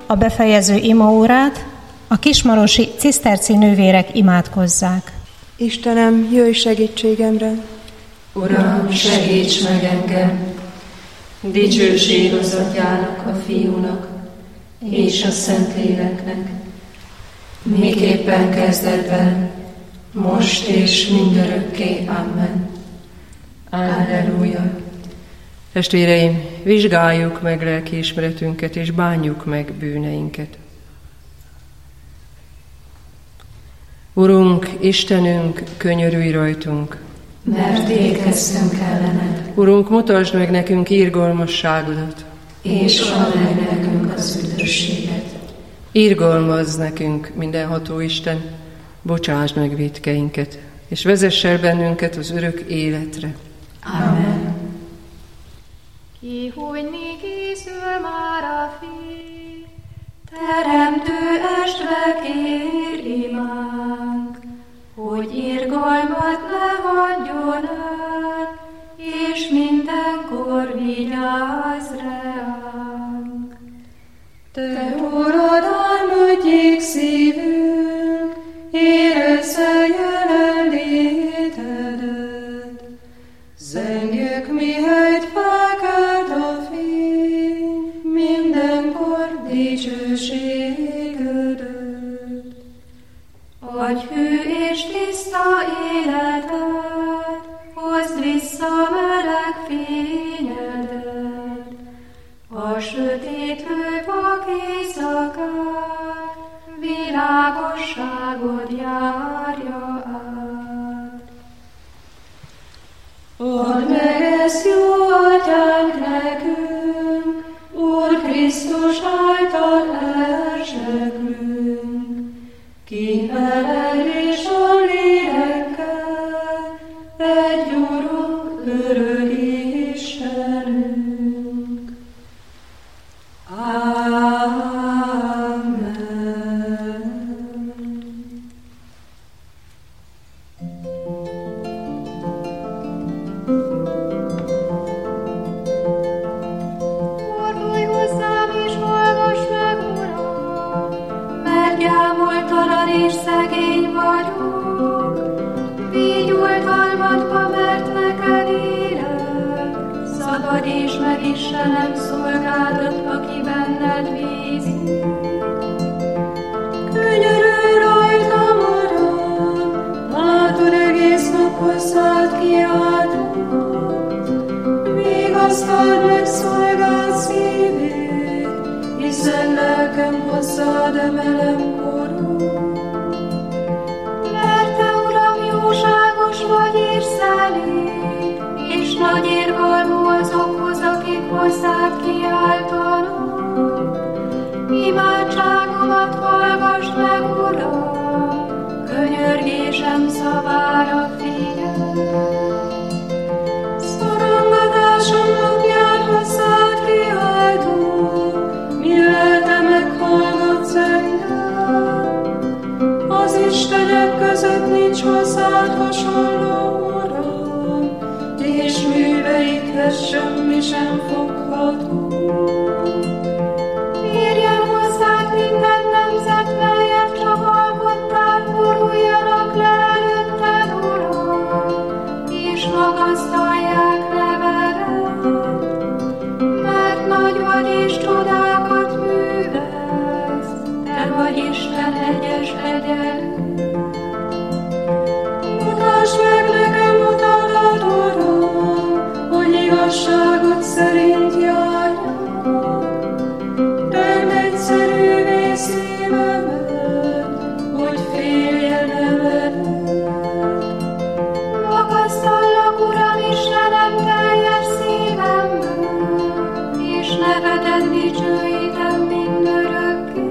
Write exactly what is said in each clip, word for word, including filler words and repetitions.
a befejező imaórát, a kismarosi ciszterci nővérek imádkozzák. Istenem, jöjj segítségemre! Uram, segíts meg engem! Dicsőség az Atyának, a Fiúnak és a Szentléleknek, miképpen kezdetben, most és mindörökké. Amen. Alleluja. Testvéreim, vizsgáljuk meg lelkiismeretünket, és bánjuk meg bűneinket. Urunk, Istenünk, könyörülj rajtunk! Mert ékeztünk ellened. Urunk, mutasd meg nekünk irgalmasságodat, és add meg nekünk az üdvösséget. Irgalmazz nekünk, mindenható Isten, bocsásd meg vétkeinket, és vezess el bennünket az örök életre. Amen. Kihújni készül már a fény, teremtő estre kér imánk, hogy irgalmat ne hagyjon el, és mindenkor vigyázz ránk. Te Urad, álmodjék szívünk, érezze jelenlétedet. Zengjük, mihelyt felkelt a fény, mindenkor dicsőségedet. Adj hű és tiszta életet, hozd vissza meleg fényedet. A sötétlő vak éjszakát, világosságod járja át. Add meg ezt, jó Atyánk, nekünk, Úr Krisztus által elzsegünk, ki veled és a lélekkel, egy Urunk, örök Istenünk. Amen. Fordulj hozzám és hallgass meg, Uram, mert gyámoltalan és szegény vagyok. Vigy oltalmadba, mert neked élek, szabadíts meg Istenem szolgádat, aki benned bízik. Könyörülj rajtam, Uram, látod, egész nap hozzád kiáltok. Vigasztald meg szolgád szívét, hiszen lelkem hozzád emelem korom. Mert te, Uram, jóságos vagy és szelíd, és nagy irgalmú azokhoz, akik hozzád kiáltanak. Imádságomat hallgass meg, Uram, könyörgésem szavára figyelj. Szorongatásom napján hozzád kiáltok, mi lelke meghallgatsz engem. Az istenek között nincs hozzád hasonló, Uram, és műveidhez semmi sem fogható. Érjen hozzád minden nemzet, melyet csak alkottál, boruljanak le előtted, Uram, és magasztalják nevedet. Mert nagy vagy és csodákat művelsz, te vagy Isten egyes egyenlő. Mutasd meg nekem utadat, Uram, hogy igazságod szerint járjak. Tedd egyszerűvé szívemet, hogy féljen eveled. Magasztallak, Uram, Istenem, teljes szívemből, és nevedet dicsőítem mindörökké.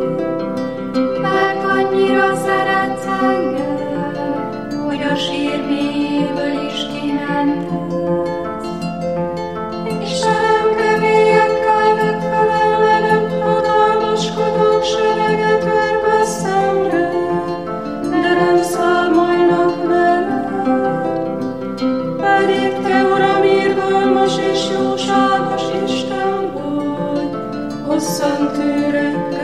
Mert annyira szeretsz engem, hogy a sír mélyéből is kimentesz. Istenem, kemélyekkel megfelelnem, hatalmaskodók sereget örve szemre, de nem számolnak veled. Pedig te, Uram, irgalmas és jóságos Isten vagy, hosszan tűrek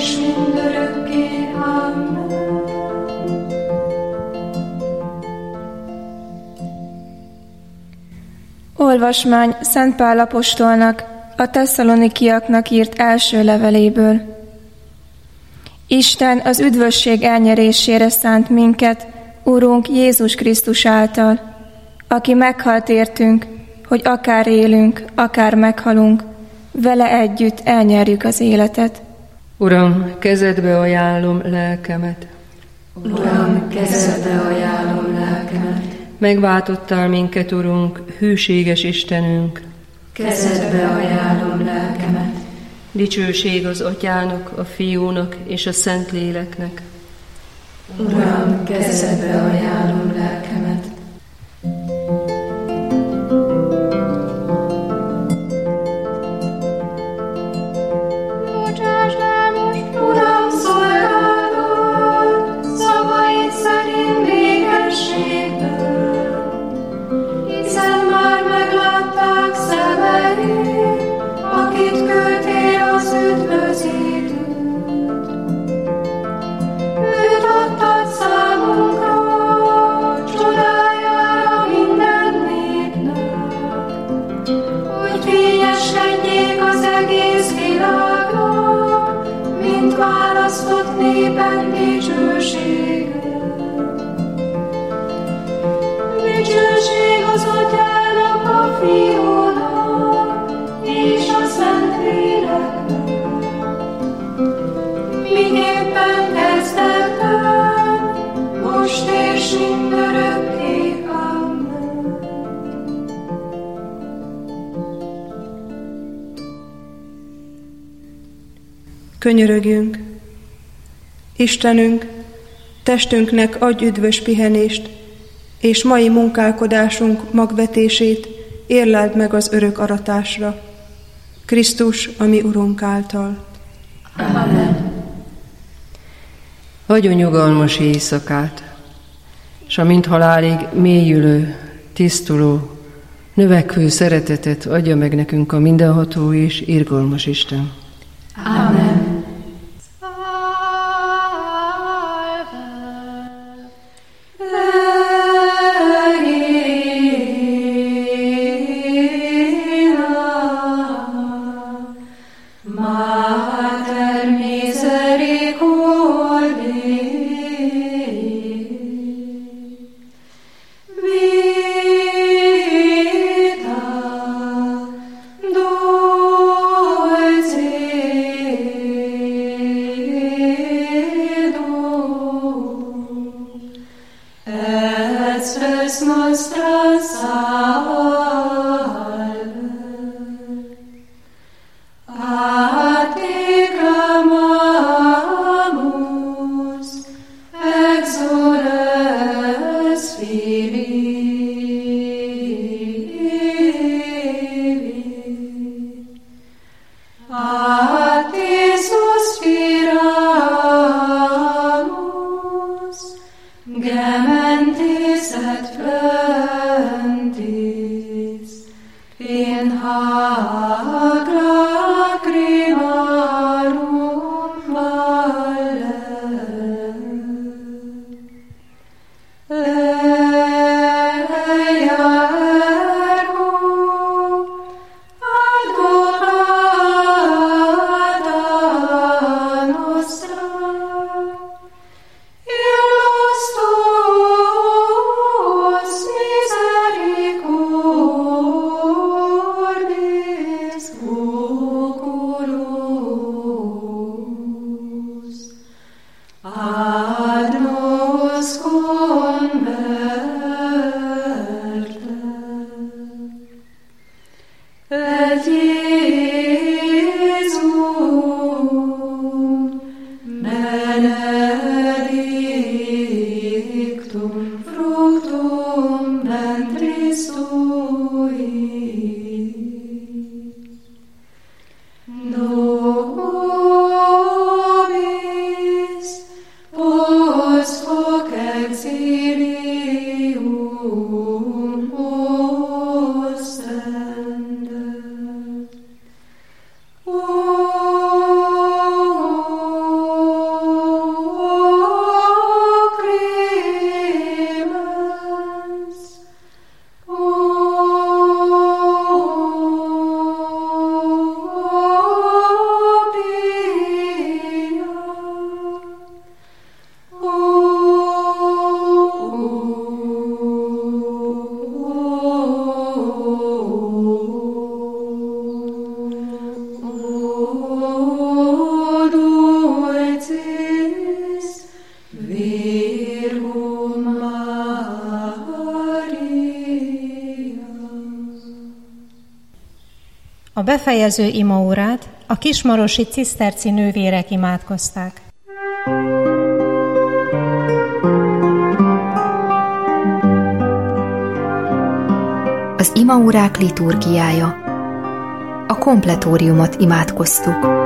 és mindörökké. Amen. Olvasmány Szent Pál apostolnak a tesszalonikiaknak írt első leveléből. Isten az üdvösség elnyerésére szánt minket, Urunk Jézus Krisztus által, aki meghalt értünk, hogy akár élünk, akár meghalunk, vele együtt elnyerjük az életet. Uram, kezedbe ajánlom lelkemet. Uram, kezedbe ajánlom lelkemet. Megváltottál minket, Urunk, hűséges Istenünk. Kezedbe ajánlom lelkemet. Dicsőség az Atyának, a Fiúnak és a Szentléleknek. Uram, kezedbe ajánlom lelkemet. Bocsásd el most, Uram, szolgálatot, szavaid szerint békességből, hiszen már meglátták szemeid, akit küldtél az üdvözítőt. Őt adtad számunkra, csodájára minden népnek, hogy fényeskedjék az egész világnak, mint választott népek dicsősége. Dicsőség az Atyának, a Fiúnak és a Szentléleknek, miképpen kezdetben, most és mindörökké. Amen. Könyörögjünk! Istenünk, testünknek adj üdvös pihenést, és mai munkálkodásunk magvetését érleld meg az örök aratásra. Krisztus, a mi Urunk által. Amen. Adjon nyugalmas éjszakát, s a mint halálig mélyülő, tisztuló, növekvő szeretetet adja meg nekünk a mindenható és irgalmas Isten. Amen. Gementis et fleurs. A befejező imaórát a kismarosi ciszterci nővérek imádkozták. Az imaórák liturgiája. A kompletóriumot imádkoztuk.